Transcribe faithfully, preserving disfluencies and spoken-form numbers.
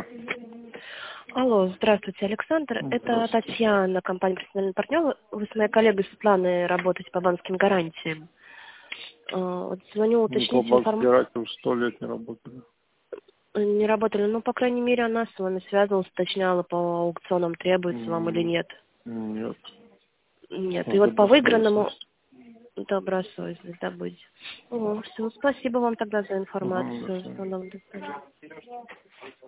Да. Алло, здравствуйте, Александр. Это Здравствуйте. Татьяна, компания «Профессиональный партнер». Вы с моей коллегой Светланой работаете по банковским гарантиям. А, Вот звоню Ну, по уточнить банковским информацию. гарантиям сто лет не работали. Не работали, ну, по крайней мере, она с вами связывалась, уточняла, по аукционам требуется вам или М, нет. Нет. Нет. И За вот по выигранному добросовестность. добросовестность, да, будет. О, все, спасибо вам тогда за Мгм, до информацию. свидания. Всего доброго, до свидания.